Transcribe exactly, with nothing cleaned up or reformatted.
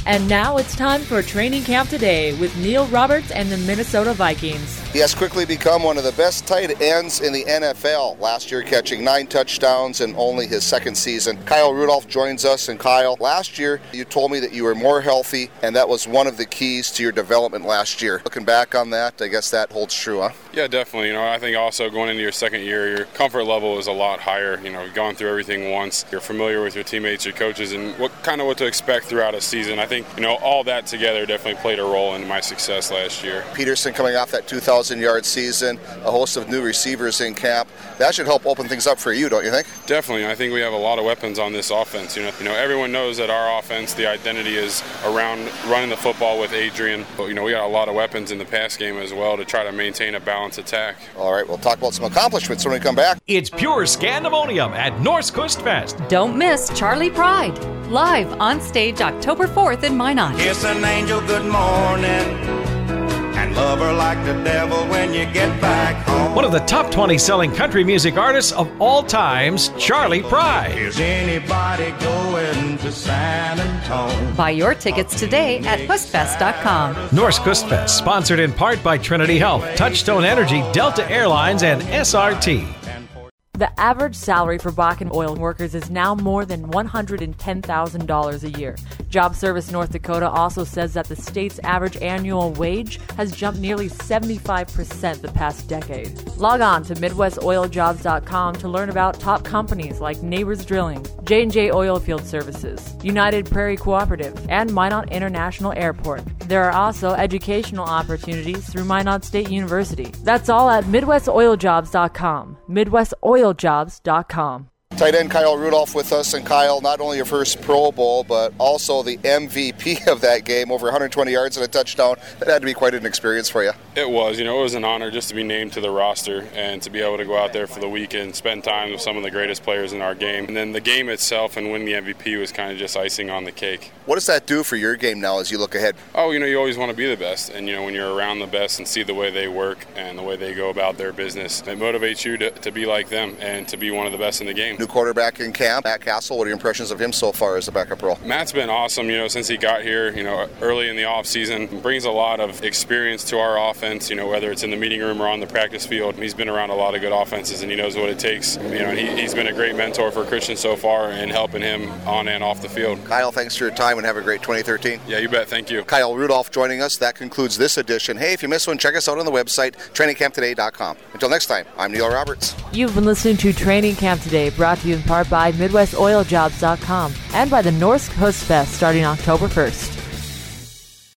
And now it's time for Training Camp Today with Neil Roberts and the Minnesota Vikings. He has quickly become one of the best tight ends in the N F L, last year catching nine touchdowns in only his second season. Kyle Rudolph joins us, and Kyle, last year you told me that you were more healthy, and that was one of the keys to your development last year. Looking back on that, I guess that holds true, huh? Yeah, definitely. You know, I think also going into your second year, your comfort level is a lot higher. You know, you've gone through everything once. You're familiar with your teammates, your coaches, and what kind of what to expect throughout a season. I think, you know, all that together definitely played a role in my success last year. Peterson coming off that two thousand yard season, a host of new receivers in camp. That should help open things up for you, don't you think? Definitely. I think we have a lot of weapons on this offense. You know, you know, everyone knows that our offense, the identity is around running the football with Adrian. But, you know, we got a lot of weapons in the pass game as well to try to maintain a balanced attack. All right, we'll talk about some accomplishments when we come back. It's pure Scandemonium at Norse Coast Fest. Don't miss Charlie Pride, live on stage October fourth in Minot. Kiss an angel good morning and love her like the devil when you get back home. One of the top twenty selling country music artists of all times, Charlie Pride. Is anybody going to San Antonio? Buy your tickets today at puss fest dot com. Norse Coast Fest, sponsored in part by Trinity Health, Touchstone Energy, Delta Airlines, and S R T. The average salary for Bakken oil workers is now more than one hundred ten thousand dollars a year. Job Service North Dakota also says that the state's average annual wage has jumped nearly seventy-five percent the past decade. Log on to midwest oil jobs dot com to learn about top companies like Neighbors Drilling, J and J Oilfield Services, United Prairie Cooperative, and Minot International Airport. There are also educational opportunities through Minot State University. That's all at midwest oil jobs dot com. midwest oil jobs dot com. Tight end Kyle Rudolph with us, and Kyle, not only your first Pro Bowl, but also the M V P of that game, over one hundred twenty yards and a touchdown. That had to be quite an experience for you. It was. You know, it was an honor just to be named to the roster and to be able to go out there for the weekend, spend time with some of the greatest players in our game. And then the game itself and winning the M V P was kind of just icing on the cake. What does that do for your game now as you look ahead? Oh, you know, you always want to be the best. And, you know, when you're around the best and see the way they work and the way they go about their business, it motivates you to, to be like them and to be one of the best in the game. New quarterback in camp, Matt Castle. What are your impressions of him so far as a backup role? Matt's been awesome, you know, since he got here, you know, early in the offseason. Brings a lot of experience to our offense, you know, whether it's in the meeting room or on the practice field. He's been around a lot of good offenses, and he knows what it takes. You know, he, he's been a great mentor for Christian so far and helping him on and off the field. Kyle, thanks for your time and have a great twenty thirteen. Yeah, you bet. Thank you. Kyle Rudolph joining us. That concludes this edition. Hey, if you missed one, check us out on the website, training camp today dot com. Until next time, I'm Neil Roberts. You've been listening to Training Camp Today, brought to you in part by midwest oil jobs dot com and by the Norse Coast Fest starting October first.